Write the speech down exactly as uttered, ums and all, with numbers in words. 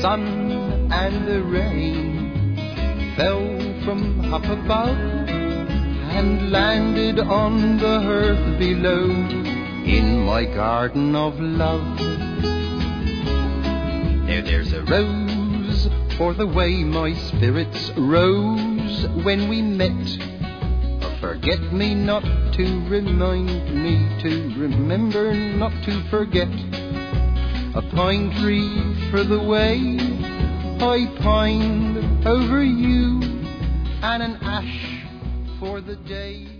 sun and the rain fell from up above and landed on the earth below in my garden of love. There, there's a rose for the way my spirits rose when we met. A forget-me-not to remind me to remember not to forget. A pine tree for the way I pined over you, and an ash for the day